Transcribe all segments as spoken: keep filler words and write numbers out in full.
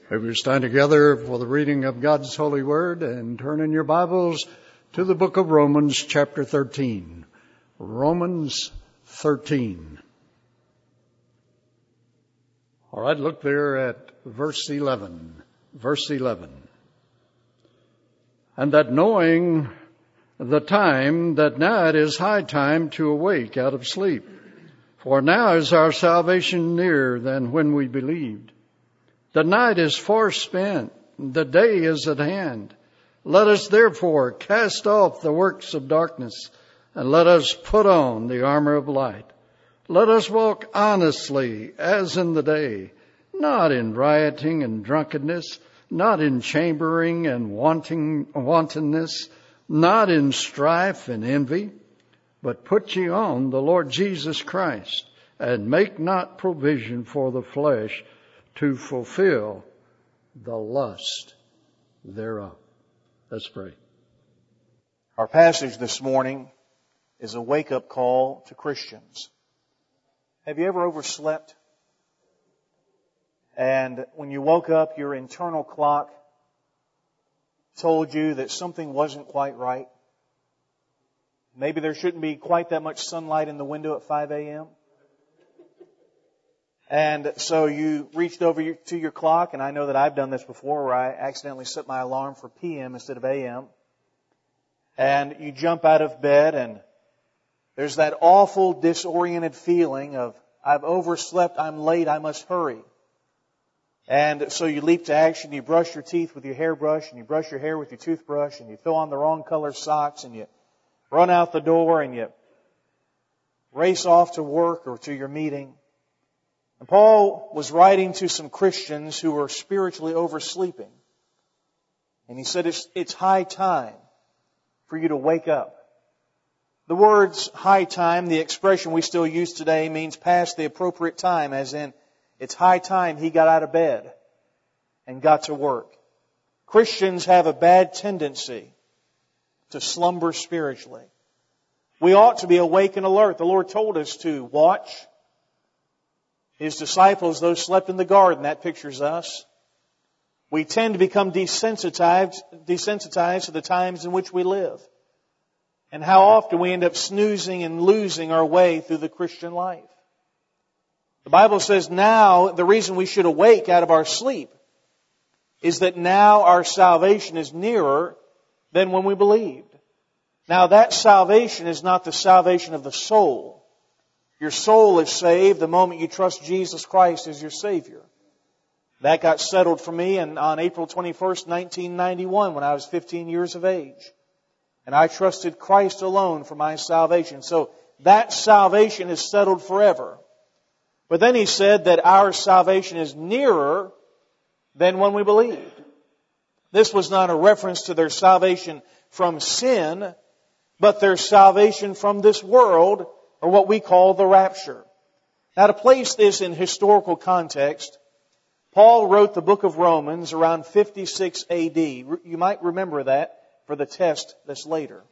May we stand together for the reading of God's holy word and turn in your Bibles to the book of Romans chapter thirteen. Romans thirteen. All right, look there at verse eleven. Verse eleven. And that knowing the time, that now it is high time to awake out of sleep. For now is our salvation nearer than when we believed. The night is far spent, the day is at hand. Let us therefore cast off the works of darkness, and let us put on the armor of light. Let us walk honestly as in the day, not in rioting and drunkenness, not in chambering and wanting, wantonness, not in strife and envy, but put ye on the Lord Jesus Christ, and make not provision for the flesh to fulfill the lust thereof. Let's pray. Our passage this morning is a wake-up call to Christians. Have you ever overslept? And when you woke up, your internal clock told you that something wasn't quite right? Maybe there shouldn't be quite that much sunlight in the window at five a.m. And so you reached over to your clock, and I know that I've done this before where I accidentally set my alarm for P M instead of A M. And you jump out of bed, and there's that awful disoriented feeling of, I've overslept, I'm late, I must hurry. And so you leap to action, you brush your teeth with your hairbrush, and you brush your hair with your toothbrush, and you throw on the wrong color socks, and you run out the door, and you race off to work or to your meeting. And Paul was writing to some Christians who were spiritually oversleeping. And he said, it's, it's high time for you to wake up. The words high time, the expression we still use today, means past the appropriate time, as in, it's high time he got out of bed and got to work. Christians have a bad tendency to slumber spiritually. We ought to be awake and alert. The Lord told us to watch. His disciples, those slept in the garden, that pictures us. We tend to become desensitized, desensitized to the times in which we live. And how often we end up snoozing and losing our way through the Christian life. The Bible says now, the reason we should awake out of our sleep is that now our salvation is nearer than when we believed. Now that salvation is not the salvation of the soul. Your soul is saved the moment you trust Jesus Christ as your Savior. That got settled for me and on April twenty-first, nineteen ninety-one, when I was fifteen years of age. And I trusted Christ alone for my salvation. So that salvation is settled forever. But then he said that our salvation is nearer than when we believed. This was not a reference to their salvation from sin, but their salvation from this world, or what we call the rapture. Now, to place this in historical context, Paul wrote the book of Romans around fifty-six A D. You might remember that for the test that's later.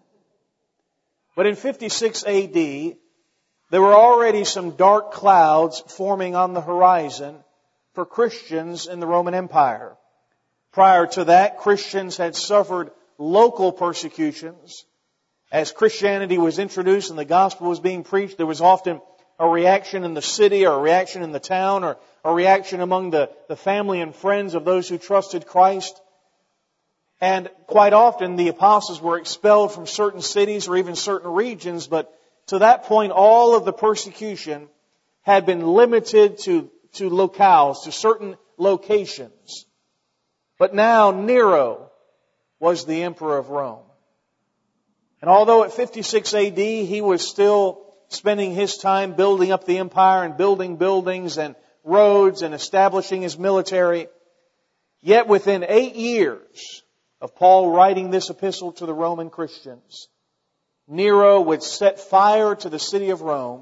But in fifty-six A D, there were already some dark clouds forming on the horizon for Christians in the Roman Empire. Prior to that, Christians had suffered local persecutions. As Christianity was introduced and the gospel was being preached, there was often a reaction in the city or a reaction in the town or a reaction among the, the family and friends of those who trusted Christ. And quite often the apostles were expelled from certain cities or even certain regions, but to that point all of the persecution had been limited to, to locales, to certain locations. But now Nero was the emperor of Rome. And although at fifty-six A D he was still spending his time building up the empire and building buildings and roads and establishing his military, yet within eight years of Paul writing this epistle to the Roman Christians, Nero would set fire to the city of Rome.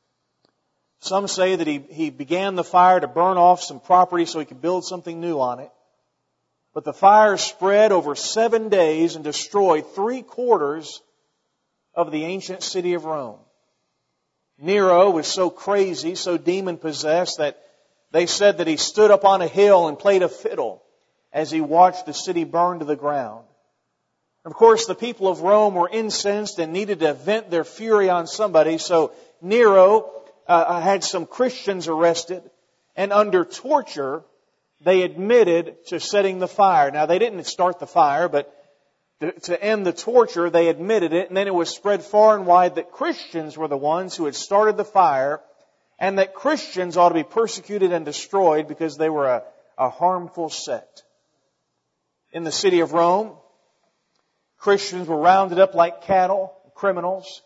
Some say that he, he began the fire to burn off some property so he could build something new on it. But the fire spread over seven days and destroyed three quarters of the ancient city of Rome. Nero was so crazy, so demon-possessed, that They said that he stood up on a hill and played a fiddle as he watched the city burn to the ground. Of course, the people of Rome were incensed and needed to vent their fury on somebody, so Nero uh, had some Christians arrested, and under torture, they admitted to setting the fire. Now, they didn't start the fire, but to, to end the torture, they admitted it, and then it was spread far and wide that Christians were the ones who had started the fire, and that Christians ought to be persecuted and destroyed because they were a, a harmful sect. In the city of Rome, Christians were rounded up like cattle, criminals,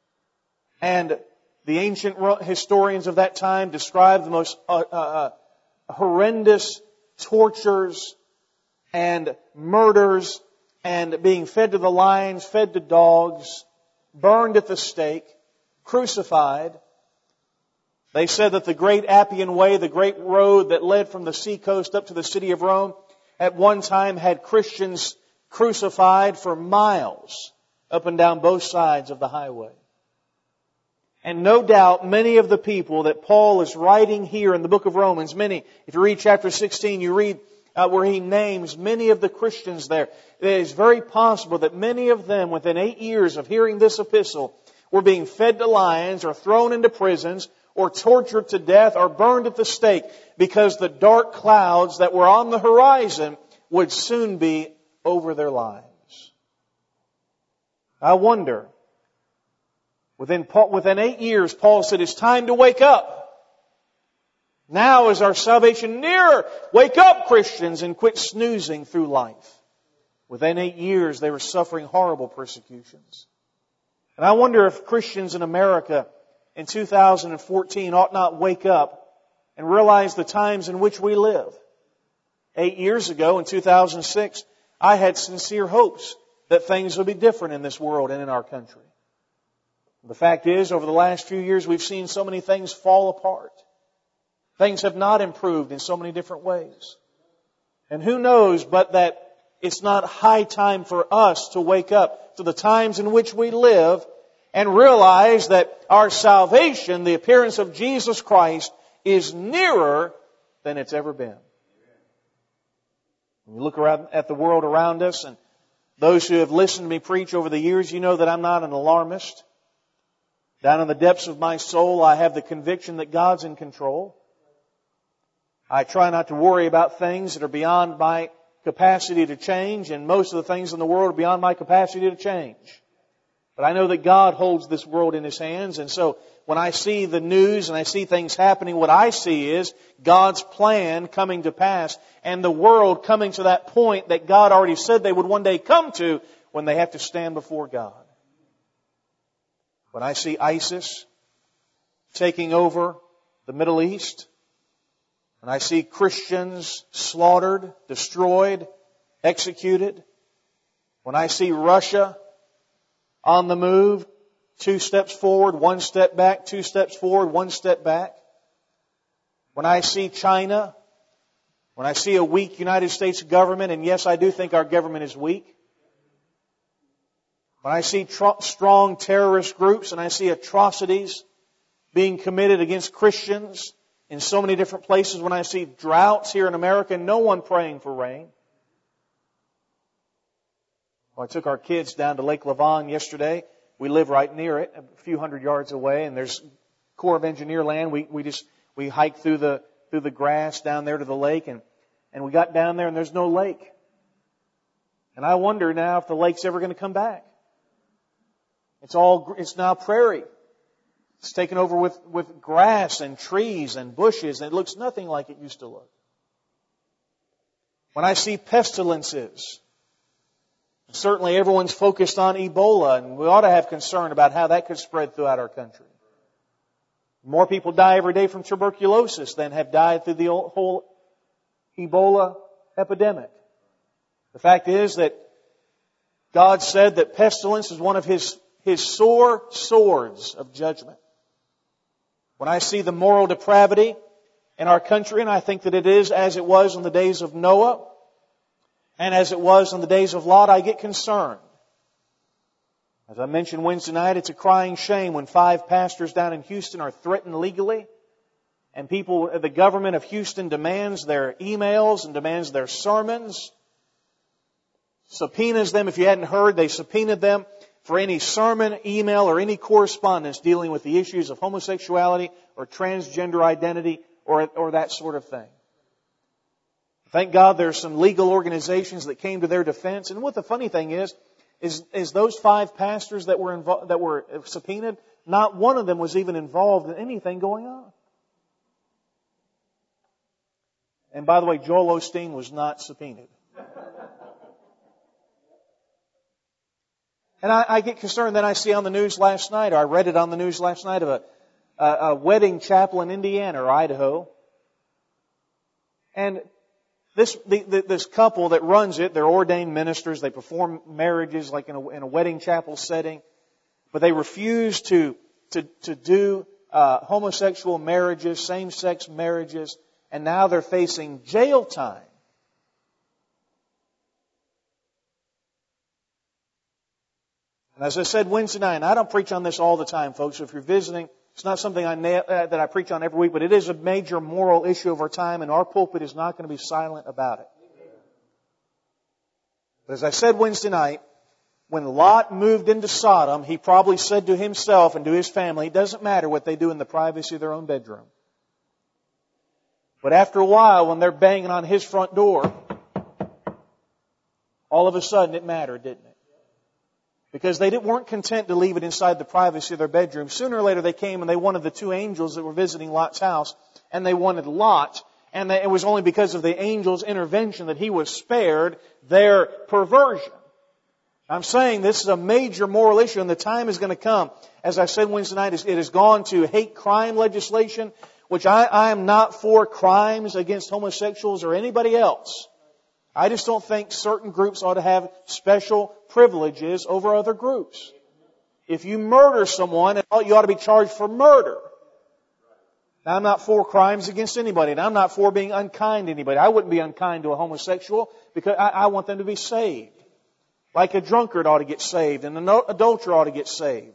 and the ancient historians of that time described the most uh, uh, horrendous tortures and murders and being fed to the lions, fed to dogs, burned at the stake, crucified. They said that the great Appian Way, the great road that led from the seacoast up to the city of Rome, at one time had Christians crucified for miles up and down both sides of the highway. And no doubt many of the people that Paul is writing here in the book of Romans, many, if you read chapter sixteen, you read uh, where he names many of the Christians there. It is very possible that many of them, within eight years of hearing this epistle, were being fed to lions or thrown into prisons or tortured to death or burned at the stake because the dark clouds that were on the horizon would soon be over their lives. I wonder, within, within eight years, Paul said, it's time to wake up. Now is our salvation nearer. Wake up, Christians, and quit snoozing through life. Within eight years, they were suffering horrible persecutions. And I wonder if Christians in America in two thousand fourteen ought not wake up and realize the times in which we live. Eight years ago, in two thousand six, I had sincere hopes that things would be different in this world and in our country. The fact is, over the last few years, we've seen so many things fall apart. Things have not improved in so many different ways. And who knows but that it's not high time for us to wake up to the times in which we live and realize that our salvation, the appearance of Jesus Christ, is nearer than it's ever been. When you look around at the world around us, and those who have listened to me preach over the years, you know that I'm not an alarmist. Down in the depths of my soul, I have the conviction that God's in control. I try not to worry about things that are beyond my capacity to change, and most of the things in the world are beyond my capacity to change. But I know that God holds this world in His hands, and so when I see the news and I see things happening, what I see is God's plan coming to pass and the world coming to that point that God already said they would one day come to when they have to stand before God. When I see ISIS taking over the Middle East, when I see Christians slaughtered, destroyed, executed, when I see Russia on the move, two steps forward, one step back, two steps forward, one step back. When I see China, when I see a weak United States government, and yes, I do think our government is weak. When I see tr- strong terrorist groups and I see atrocities being committed against Christians in so many different places, when I see droughts here in America, no one praying for rain. Well, I took our kids down to Lake Lavon yesterday. We live right near it, a few hundred yards away, and there's Corps of Engineer land. We we just we hiked through the through the grass down there to the lake, and and we got down there, and there's no lake. And I wonder now if the lake's ever going to come back. It's all it's now prairie. It's taken over with with grass and trees and bushes, and it looks nothing like it used to look. When I see pestilences, certainly everyone's focused on Ebola, and we ought to have concern about how that could spread throughout our country. More people die every day from tuberculosis than have died through the whole Ebola epidemic. The fact is that God said that pestilence is one of His, His sore swords of judgment. When I see the moral depravity in our country, and I think that it is as it was in the days of Noah, and as it was in the days of Lot, I get concerned. As I mentioned Wednesday night, it's a crying shame when five pastors down in Houston are threatened legally And people, the government of Houston demands their emails and demands their sermons. Subpoenas them. If you hadn't heard, they subpoenaed them for any sermon, email, or any correspondence dealing with the issues of homosexuality or transgender identity or, or that sort of thing. Thank God there's some legal organizations that came to their defense. And what the funny thing is, is, is those five pastors that were invo- that were subpoenaed, not one of them was even involved in anything going on. And by the way, Joel Osteen was not subpoenaed. And I, I get concerned. Then I see on the news last night, or I read it on the news last night, of a, a, a wedding chapel in Indiana or Idaho. And this the, the, this couple that runs it, they're ordained ministers. They perform marriages like in a, in a wedding chapel setting, but they refuse to to to do uh, homosexual marriages, same-sex marriages, and now they're facing jail time. And as I said Wednesday night, and I don't preach on this all the time, folks. So if you're visiting, it's not something I na- uh, that I preach on every week, but it is a major moral issue of our time, and our pulpit is not going to be silent about it. But as I said Wednesday night, when Lot moved into Sodom, he probably said to himself and to his family, it doesn't matter what they do in the privacy of their own bedroom. But after a while, when they're banging on his front door, all of a sudden it mattered, didn't it? Because they didn't, weren't content to leave it inside the privacy of their bedroom. Sooner or later they came and they wanted the two angels that were visiting Lot's house, and they wanted Lot. And they, it was only because of the angel's intervention that he was spared their perversion. I'm saying this is a major moral issue, and the time is going to come. As I said Wednesday night, it has gone to hate crime legislation, which I, I am not for crimes against homosexuals or anybody else. I just don't think certain groups ought to have special privileges over other groups. If you murder someone, you ought to be charged for murder. Now, I'm not for crimes against anybody, and I'm not for being unkind to anybody. I wouldn't be unkind to a homosexual because I, I want them to be saved. Like a drunkard ought to get saved, and an adulterer ought to get saved.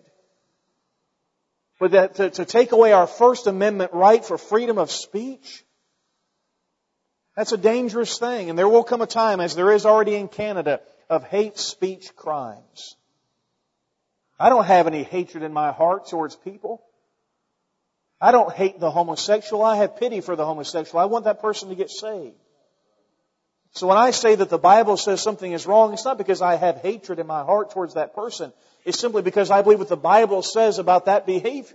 But that, to, to take away our First Amendment right for freedom of speech, that's a dangerous thing. And there will come a time, as there is already in Canada, of hate speech crimes. I don't have any hatred in my heart towards people. I don't hate the homosexual. I have pity for the homosexual. I want that person to get saved. So when I say that the Bible says something is wrong, it's not because I have hatred in my heart towards that person. It's simply because I believe what the Bible says about that behavior.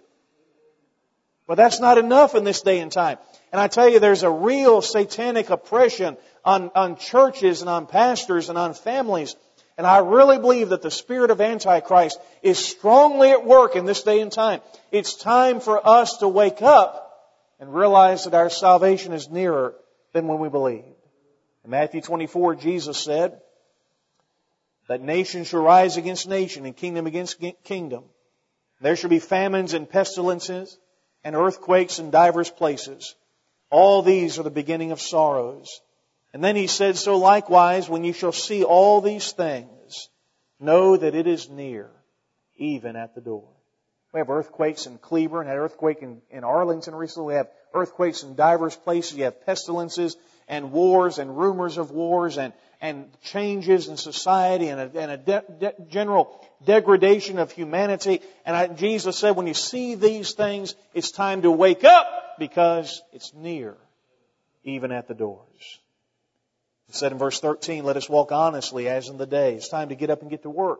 But that's not enough in this day and time. And I tell you, there's a real satanic oppression on, on churches and on pastors and on families. And I really believe that the spirit of Antichrist is strongly at work in this day and time. It's time for us to wake up and realize that our salvation is nearer than when we believed. In Matthew twenty-four, Jesus said that nation shall rise against nation and kingdom against kingdom. There shall be famines and pestilences and earthquakes in divers places. All these are the beginning of sorrows. And then He said, so likewise, when you shall see all these things, know that it is near, even at the door. We have earthquakes in Cleburne, had an earthquake in, in Arlington recently. We have earthquakes in divers places. You have pestilences and wars and rumors of wars and, and changes in society and a, and a de, de, general degradation of humanity. And I, Jesus said, when you see these things, it's time to wake up because it's near, even at the doors. He said in verse thirteen, let us walk honestly as in the day. It's time to get up and get to work.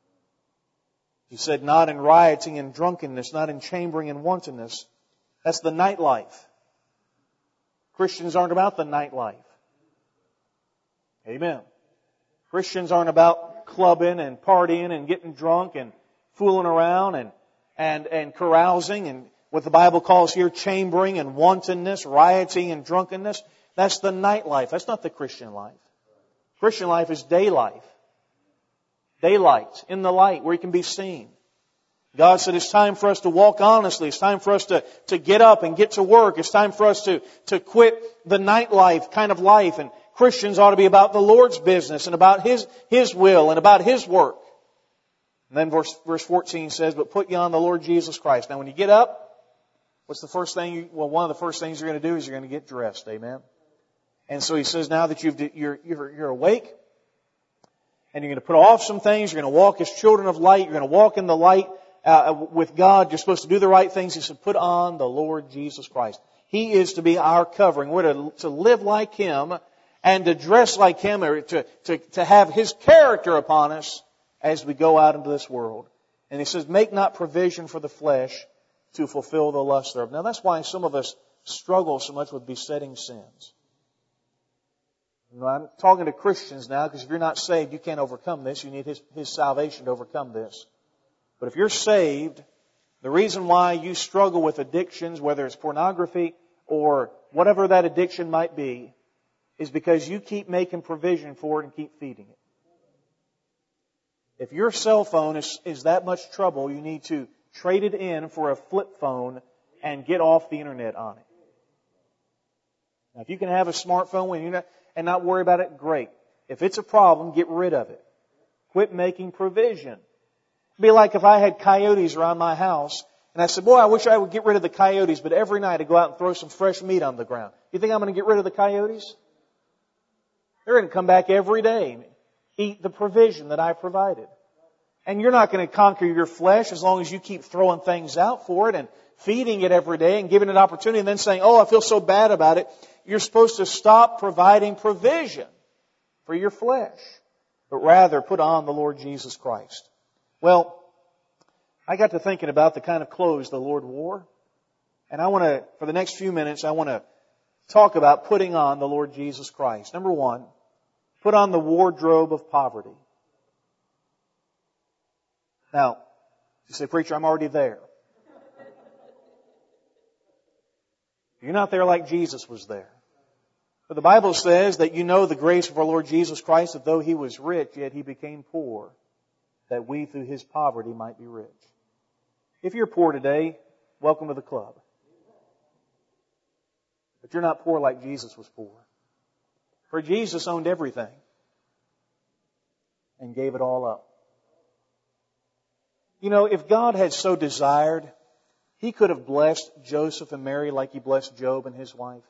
He said, not in rioting and drunkenness, not in chambering and wantonness. That's the nightlife. Christians aren't about the nightlife. Amen. Christians aren't about clubbing and partying and getting drunk and fooling around and, and, and carousing and what the Bible calls here chambering and wantonness, rioting and drunkenness. That's the nightlife. That's not the Christian life. Christian life is day life. Daylight, in the light, where He can be seen. God said it's time for us to walk honestly. It's time for us to, to get up and get to work. It's time for us to, to quit the nightlife kind of life. And Christians ought to be about the Lord's business and about His, His will and about His work. And then verse, verse fourteen says, but put ye on the Lord Jesus Christ. Now when you get up, what's the first thing? You, well, one of the first things you're going to do is you're going to get dressed. Amen. And so He says, now that you've, you're, you're, you're awake, and you're going to put off some things, you're going to walk as children of light, you're going to walk in the light uh, with God, you're supposed to do the right things. He said, put on the Lord Jesus Christ. He is to be our covering. We're to, to live like Him and to dress like Him, or to, to, to have His character upon us as we go out into this world. And He says, make not provision for the flesh to fulfill the lust thereof. Now that's why some of us struggle so much with besetting sins. I'm talking to Christians now, because if you're not saved, you can't overcome this. You need His, His salvation to overcome this. But if you're saved, the reason why you struggle with addictions, whether it's pornography or whatever that addiction might be, is because you keep making provision for it and keep feeding it. If your cell phone is, is that much trouble, you need to trade it in for a flip phone and get off the internet on it. Now, if you can have a smartphone when you're not, and not worry about it, great. If it's a problem, get rid of it. Quit making provision. It'd be like if I had coyotes around my house, and I said, boy, I wish I would get rid of the coyotes, but every night I go out and throw some fresh meat on the ground. You think I'm going to get rid of the coyotes? They're going to come back every day, eat the provision that I provided. And you're not going to conquer your flesh as long as you keep throwing things out for it and feeding it every day and giving it opportunity and then saying, oh, I feel so bad about it. You're supposed to stop providing provision for your flesh, but rather put on the Lord Jesus Christ. Well, I got to thinking about the kind of clothes the Lord wore, and I want to, for the next few minutes, I want to talk about putting on the Lord Jesus Christ. Number one, put on the wardrobe of poverty. Now, you say, preacher, I'm already there. You're not there like Jesus was there. But the Bible says that you know the grace of our Lord Jesus Christ, that though He was rich, yet He became poor, that we through His poverty might be rich. If you're poor today, welcome to the club. But you're not poor like Jesus was poor. For Jesus owned everything and gave it all up. You know, if God had so desired, He could have blessed Joseph and Mary like He blessed Job and his wife.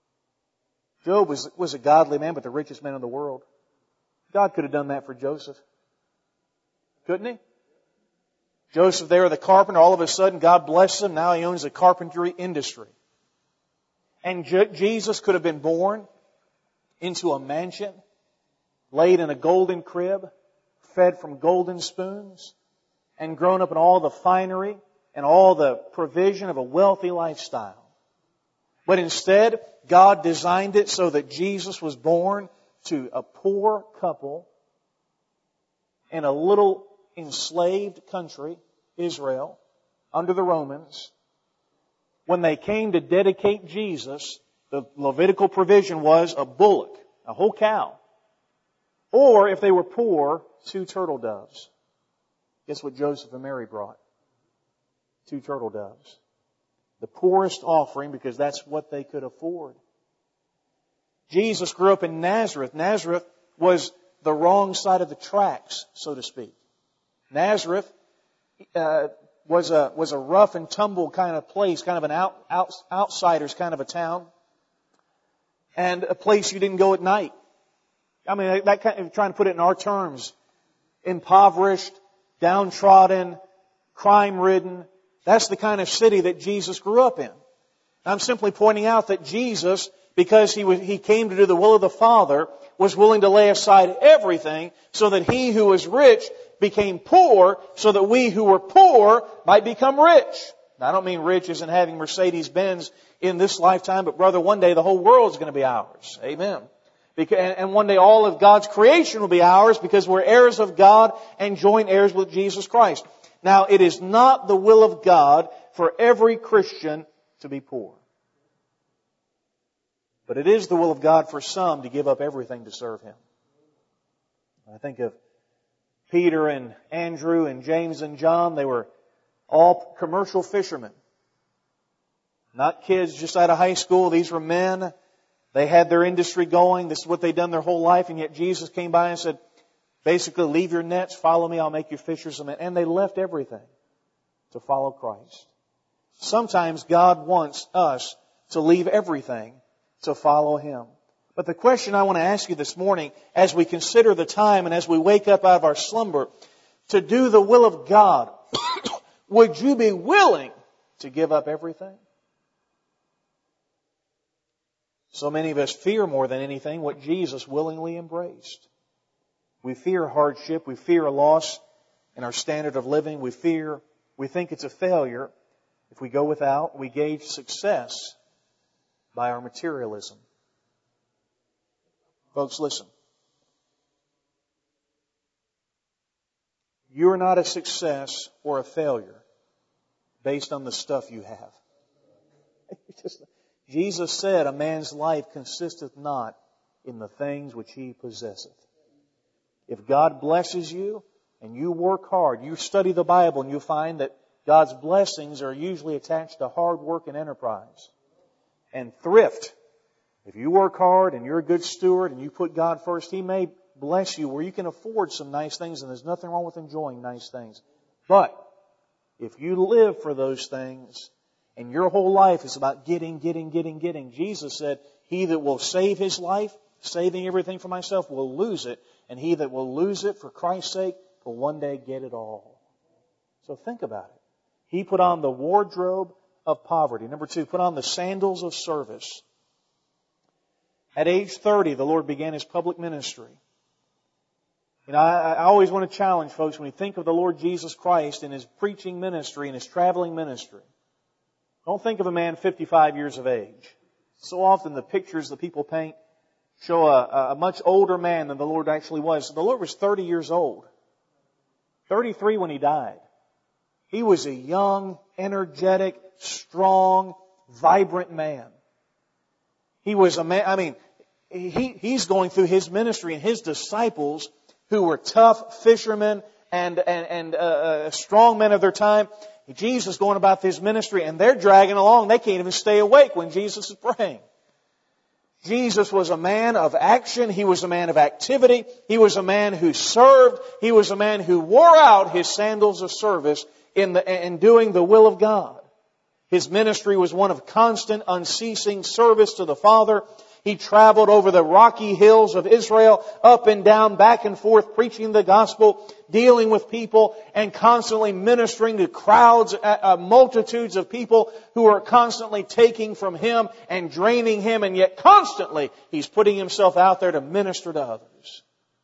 Job was, was a godly man, but the richest man in the world. God could have done that for Joseph. Couldn't He? Joseph there, the carpenter, all of a sudden God blessed him. Now he owns a carpentry industry. And Je- Jesus could have been born into a mansion, laid in a golden crib, fed from golden spoons, and grown up in all the finery and all the provision of a wealthy lifestyle. But instead, God designed it so that Jesus was born to a poor couple in a little enslaved country, Israel, under the Romans. When they came to dedicate Jesus, the Levitical provision was a bullock, a whole cow. Or, if they were poor, two turtle doves. Guess what Joseph and Mary brought? Two turtle doves. The poorest offering, because that's what they could afford. Jesus grew up in Nazareth. Nazareth was the wrong side of the tracks, so to speak. Nazareth uh, was a was a rough and tumble kind of place, kind of an out, out, outsiders kind of a town, and a place you didn't go at night. I mean, that kind of, trying to put it in our terms, impoverished, downtrodden, crime-ridden. That's the kind of city that Jesus grew up in. I'm simply pointing out that Jesus, because he was, he came to do the will of the Father, was willing to lay aside everything so that He who was rich became poor, so that we who were poor might become rich. Now, I don't mean rich as in having Mercedes-Benz in this lifetime, but brother, one day the whole world is going to be ours. Amen. And one day all of God's creation will be ours because we're heirs of God and joint heirs with Jesus Christ. Now, it is not the will of God for every Christian to be poor. But it is the will of God for some to give up everything to serve Him. I think of Peter and Andrew and James and John. They were all commercial fishermen. Not kids just out of high school. These were men. They had their industry going. This is what they'd done their whole life. And yet Jesus came by and said, basically, leave your nets, follow me, I'll make you fishers of men. And they left everything to follow Christ. Sometimes God wants us to leave everything to follow Him. But the question I want to ask you this morning, as we consider the time and as we wake up out of our slumber, to do the will of God, would you be willing to give up everything? So many of us fear more than anything what Jesus willingly embraced. We fear hardship. We fear a loss in our standard of living. We fear, we think it's a failure if we go without. We gauge success by our materialism. Folks, listen. You're not a success or a failure based on the stuff you have. Jesus said, a man's life consisteth not in the things which he possesseth. If God blesses you and you work hard, you study the Bible and you find that God's blessings are usually attached to hard work and enterprise and thrift. If you work hard and you're a good steward and you put God first, He may bless you where you can afford some nice things, and there's nothing wrong with enjoying nice things. But if you live for those things and your whole life is about getting, getting, getting, getting, Jesus said, he that will save his life, saving everything for myself, will lose it. And he that will lose it for Christ's sake will one day get it all. So think about it. He put on the wardrobe of poverty. Number two, put on the sandals of service. At age thirty, the Lord began His public ministry. You know, I, I always want to challenge folks when you think of the Lord Jesus Christ and His preaching ministry and His traveling ministry. Don't think of a man fifty-five years of age. So often the pictures that people paint show a, a much older man than the Lord actually was. The Lord was thirty years old. thirty-three when He died. He was a young, energetic, strong, vibrant man. He was a man, I mean, he, he's going through His ministry and His disciples who were tough fishermen and, and, and uh, strong men of their time. Jesus going about His ministry and they're dragging along. They can't even stay awake when Jesus is praying. Jesus was a man of action. He was a man of activity. He was a man who served. He was a man who wore out his sandals of service in, the, in doing the will of God. His ministry was one of constant, unceasing service to the Father. He traveled over the rocky hills of Israel, up and down, back and forth, preaching the gospel, dealing with people, and constantly ministering to crowds, uh, multitudes of people who are constantly taking from Him and draining Him, and yet constantly He's putting Himself out there to minister to others.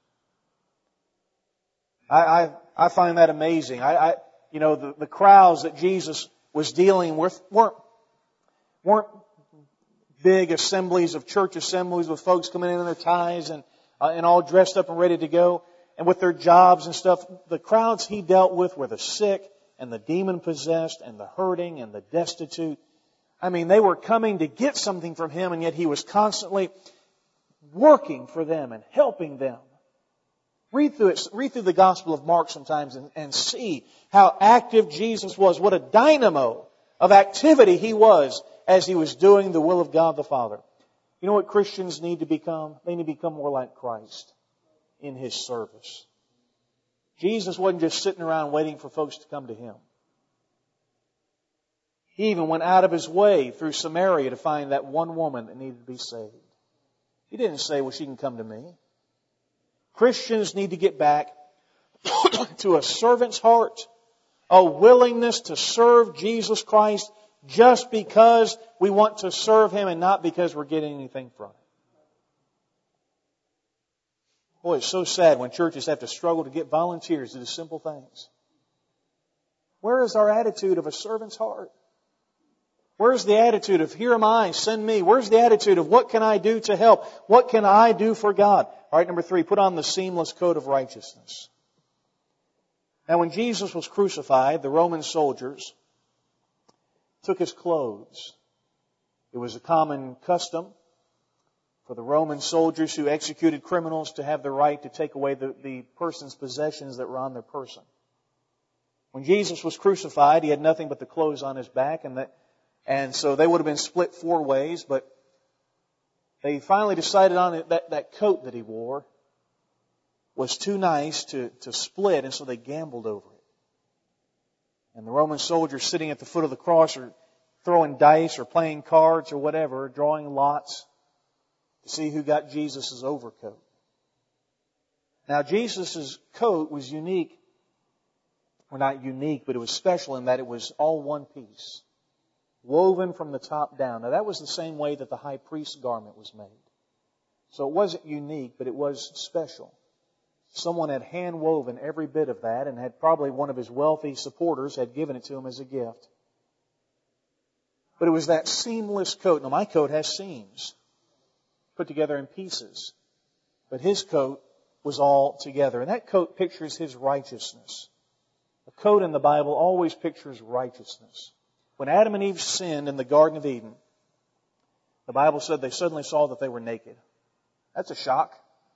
I, I, I find that amazing. I, I you know, the, the crowds that Jesus was dealing with weren't, weren't big assemblies of church assemblies with folks coming in in their ties and uh, and all dressed up and ready to go and with their jobs and stuff. The crowds He dealt with were the sick and the demon-possessed and the hurting and the destitute. I mean, they were coming to get something from Him, and yet He was constantly working for them and helping them. Read through it. Read through the Gospel of Mark sometimes and, and see how active Jesus was. What a dynamo of activity He was as He was doing the will of God the Father. You know what Christians need to become? They need to become more like Christ in His service. Jesus wasn't just sitting around waiting for folks to come to Him. He even went out of His way through Samaria to find that one woman that needed to be saved. He didn't say, well, she can come to me. Christians need to get back to a servant's heart, a willingness to serve Jesus Christ just because we want to serve Him and not because we're getting anything from it. Boy, it's so sad when churches have to struggle to get volunteers to do simple things. Where is our attitude of a servant's heart? Where's the attitude of, here am I, send me? Where's the attitude of, what can I do to help? What can I do for God? All right, number three, put on the seamless coat of righteousness. Now, when Jesus was crucified, the Roman soldiers took His clothes. It was a common custom for the Roman soldiers who executed criminals to have the right to take away the, the person's possessions that were on their person. When Jesus was crucified, He had nothing but the clothes on His back, and that And so they would have been split four ways, but they finally decided on it that that coat that He wore was too nice to, to split, and so they gambled over it. And the Roman soldiers sitting at the foot of the cross are throwing dice or playing cards or whatever, drawing lots to see who got Jesus' overcoat. Now, Jesus' coat was unique. Well, not unique, but it was special in that it was all one piece, woven from the top down. Now, that was the same way that the high priest's garment was made. So it wasn't unique, but it was special. Someone had hand-woven every bit of that, and had probably one of his wealthy supporters had given it to him as a gift. But it was that seamless coat. Now, my coat has seams put together in pieces. But his coat was all together. And that coat pictures his righteousness. A coat in the Bible always pictures righteousness. When Adam and Eve sinned in the Garden of Eden, the Bible said they suddenly saw that they were naked. That's a shock.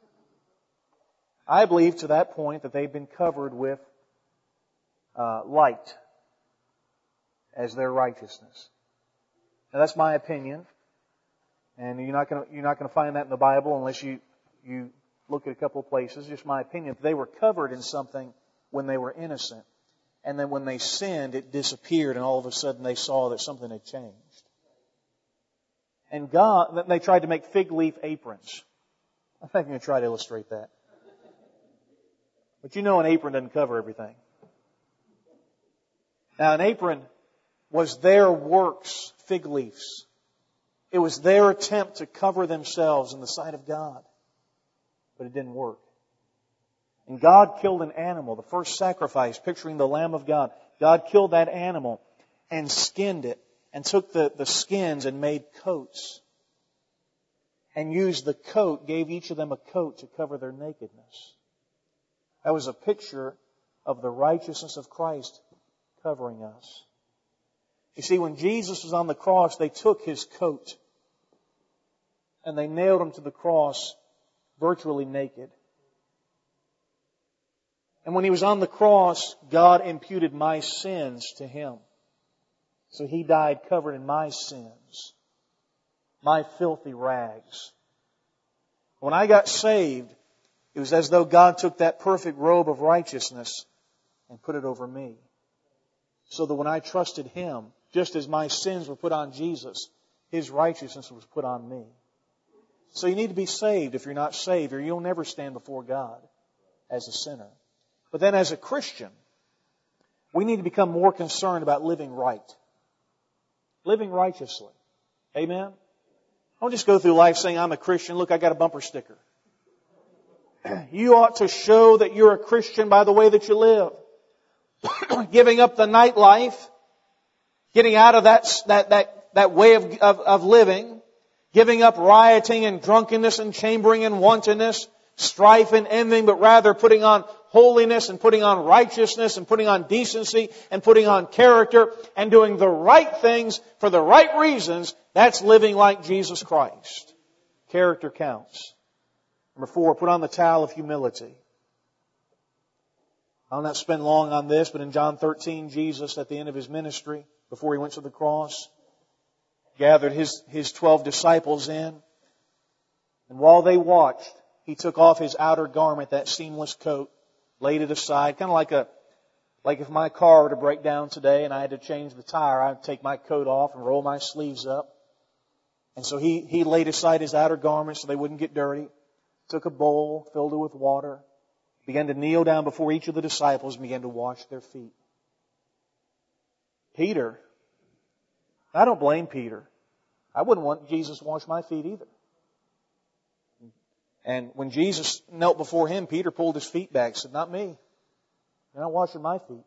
I believe to that point that they've been covered with uh, light as their righteousness. Now, that's my opinion, and you're not going to you're not going to find that in the Bible unless you you look at a couple of places. Just my opinion. They were covered in something when they were innocent, and then when they sinned, it disappeared, and all of a sudden they saw that something had changed. And God, they tried to make fig leaf aprons. I think I'm going to try to illustrate that. But you know, an apron doesn't cover everything. Now, an apron was their works, fig leaves. It was their attempt to cover themselves in the sight of God. But it didn't work. And God killed an animal, the first sacrifice, picturing the Lamb of God. God killed that animal and skinned it and took the, the skins and made coats. And used the coat, gave each of them a coat to cover their nakedness. That was a picture of the righteousness of Christ covering us. You see, when Jesus was on the cross, they took His coat and they nailed Him to the cross virtually naked. And when He was on the cross, God imputed my sins to Him. So He died covered in my sins, my filthy rags. When I got saved, it was as though God took that perfect robe of righteousness and put it over me. So that when I trusted Him, just as my sins were put on Jesus, His righteousness was put on me. So you need to be saved. If you're not saved, or you'll never stand before God as a sinner. But then as a Christian, we need to become more concerned about living right. Living righteously. Amen? Don't just go through life saying, I'm a Christian. Look, I got a bumper sticker. You ought to show that you're a Christian by the way that you live. Giving up the nightlife. Getting out of that, that, that, that way of, of, of living. Giving up rioting and drunkenness and chambering and wantonness. Strife and envying, but rather putting on holiness and putting on righteousness and putting on decency and putting on character and doing the right things for the right reasons. That's living like Jesus Christ. Character counts. Number four, put on the towel of humility. I'll not spend long on this, but in John thirteen, Jesus, at the end of His ministry, before He went to the cross, gathered His, his twelve disciples in. And while they watched, He took off His outer garment, that seamless coat, laid it aside, kind of like a, like if my car were to break down today and I had to change the tire, I'd take my coat off and roll my sleeves up. And so He, he laid aside His outer garment so they wouldn't get dirty. Took a bowl, filled it with water, began to kneel down before each of the disciples and began to wash their feet. Peter, I don't blame Peter. I wouldn't want Jesus to wash my feet either. And when Jesus knelt before Him, Peter pulled his feet back and said, not me. You're not washing my feet.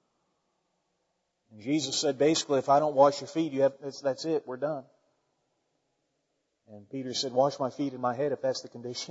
And Jesus said, basically, if I don't wash your feet, you have, that's, that's it, we're done. And Peter said, wash my feet and my head if that's the condition.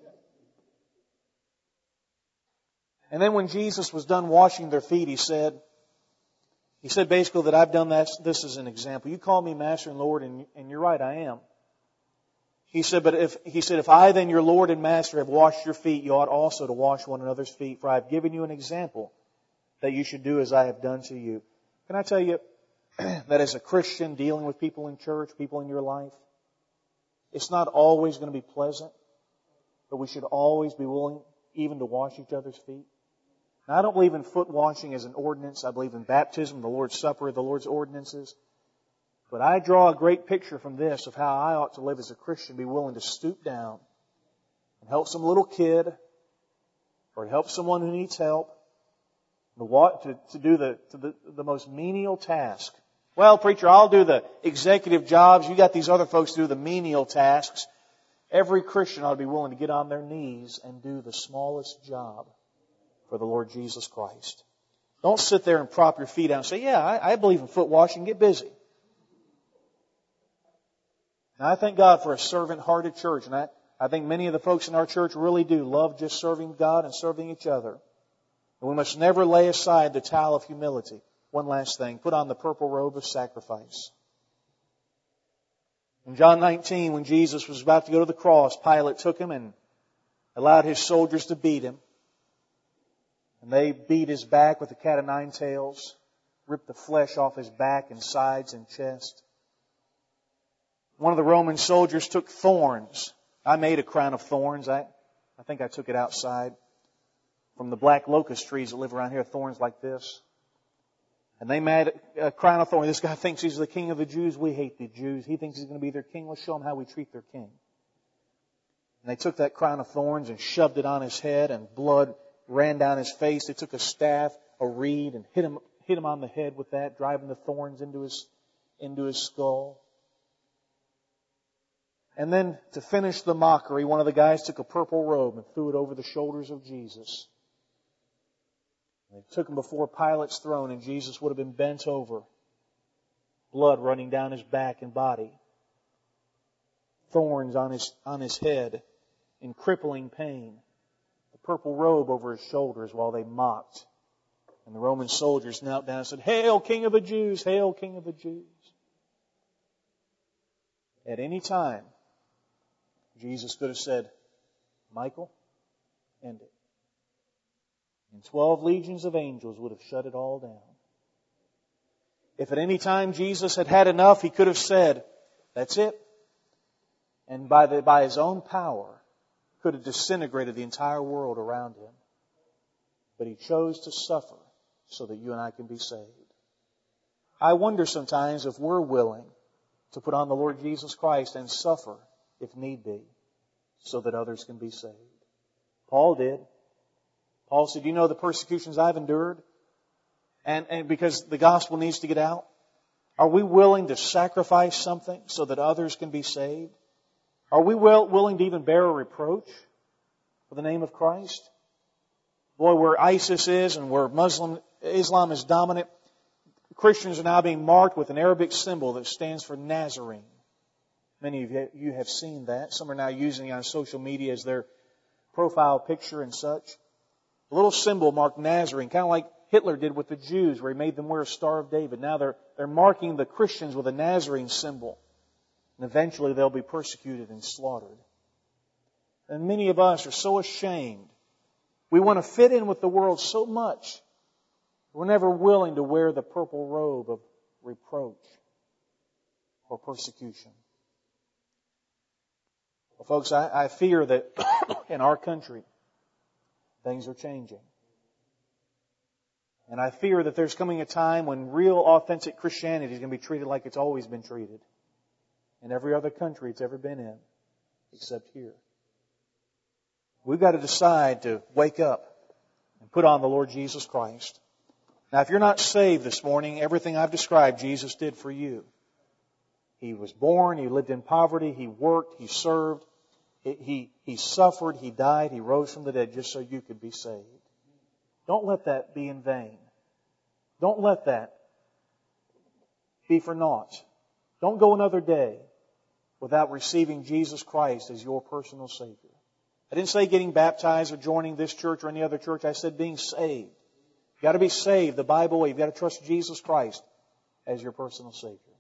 And then when Jesus was done washing their feet, He said, He said basically that I've done that, this as an example. You call me Master and Lord, and, and you're right, I am. He said, but if, He said, if I then, your Lord and Master, have washed your feet, you ought also to wash one another's feet, for I have given you an example that you should do as I have done to you. Can I tell you that as a Christian dealing with people in church, people in your life, it's not always going to be pleasant, but we should always be willing even to wash each other's feet. Now, I don't believe in foot washing as an ordinance. I believe in baptism, the Lord's Supper, the Lord's ordinances. But I draw a great picture from this of how I ought to live as a Christian, be willing to stoop down and help some little kid or to help someone who needs help, to, to do the, to the, the most menial task. Well, preacher, I'll do the executive jobs. You got these other folks to do the menial tasks. Every Christian ought to be willing to get on their knees and do the smallest job for the Lord Jesus Christ. Don't sit there and prop your feet out and say, yeah, I, I believe in foot washing. Get busy. And I thank God for a servant-hearted church. And I, I think many of the folks in our church really do love just serving God and serving each other. And we must never lay aside the towel of humility. One last thing. Put on the purple robe of sacrifice. In John nineteen, when Jesus was about to go to the cross, Pilate took Him and allowed his soldiers to beat Him. And they beat His back with a cat of nine tails, ripped the flesh off His back and sides and chest. One of the Roman soldiers took thorns. I made a crown of thorns. I, I think I took it outside from the black locust trees that live around here, thorns like this. And they made a crown of thorns. This guy thinks he's the king of the Jews. We hate the Jews. He thinks he's going to be their king. Let's show him how we treat their king. And they took that crown of thorns and shoved it on His head, and blood ran down His face. They took a staff, a reed, and hit him, hit him on the head with that, driving the thorns into his, into his skull. And then, to finish the mockery, one of the guys took a purple robe and threw it over the shoulders of Jesus. They took Him before Pilate's throne, and Jesus would have been bent over, blood running down His back and body, thorns on His, on his head, in crippling pain, the purple robe over His shoulders while they mocked. And the Roman soldiers knelt down and said, "Hail, King of the Jews! Hail, King of the Jews!" At any time, Jesus could have said, "Michael, end it." And twelve legions of angels would have shut it all down. If at any time Jesus had had enough, He could have said, "That's it." And by, the, by His own power, could have disintegrated the entire world around Him. But He chose to suffer so that you and I can be saved. I wonder sometimes if we're willing to put on the Lord Jesus Christ and suffer, if need be, so that others can be saved. Paul did. Paul said, "You know the persecutions I've endured?" And, and because the gospel needs to get out. Are we willing to sacrifice something so that others can be saved? Are we will, willing to even bear a reproach for the name of Christ? Boy, where ISIS is and where Muslim Islam is dominant, Christians are now being marked with an Arabic symbol that stands for Nazarene. Many of you have seen that. Some are now using it on social media as their profile picture and such. A little symbol marked Nazarene, kind of like Hitler did with the Jews, where he made them wear a Star of David. Now they're, they're marking the Christians with a Nazarene symbol. And eventually they'll be persecuted and slaughtered. And many of us are so ashamed. We want to fit in with the world so much. We're never willing to wear the purple robe of reproach or persecution. Well, folks, I, I fear that in our country, things are changing. And I fear that there's coming a time when real, authentic Christianity is going to be treated like it's always been treated in every other country it's ever been in, except here. We've got to decide to wake up and put on the Lord Jesus Christ. Now, if you're not saved this morning, everything I've described, Jesus did for you. He was born, He lived in poverty, He worked, He served, He, he, he suffered, He died, He rose from the dead just so you could be saved. Don't let that be in vain. Don't let that be for naught. Don't go another day without receiving Jesus Christ as your personal Savior. I didn't say getting baptized or joining this church or any other church. I said being saved. You've got to be saved the Bible way. You've got to trust Jesus Christ as your personal Savior.